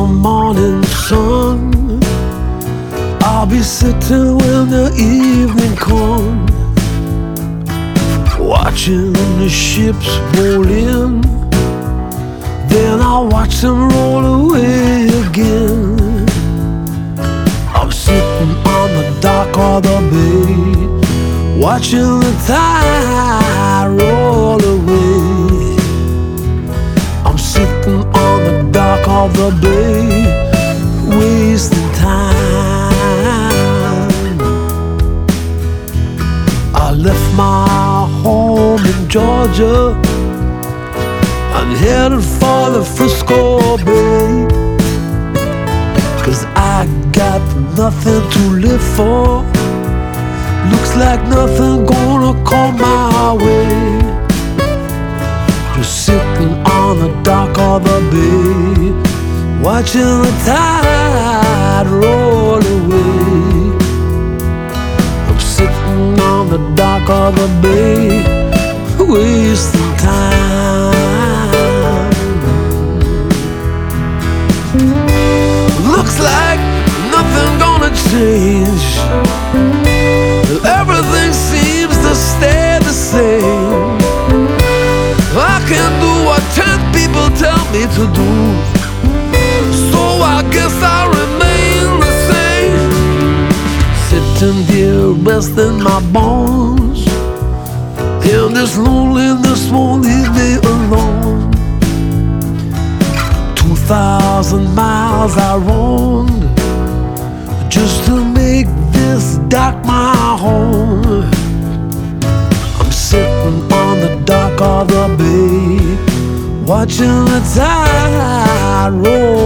morning sun. I'll be sitting when the evening comes, watching the ships roll in. Then I'll watch them roll away again. I'm sitting on the dock of the bay, watching the tide roll away. I'm sitting on the dock of the bay, wasting time. I left my home in Georgia and headed for the Frisco Bay, 'cause I got nothing to live for. Looks like nothing gonna come my way. Just sitting on the dock of the bay, watching the tide roll away. I'm sitting on the dock of the bay, wasting time. Looks like nothing gonna change. Everything seems to stay the same. I can do what 10 people tell me to do, so I guess I'll remain the same. Sitting here resting my bones, and this loneliness won't leave me alone. 2,000 miles I roamed just to make this dock my home. I'm sitting on the dock of the bay, watching the tide roll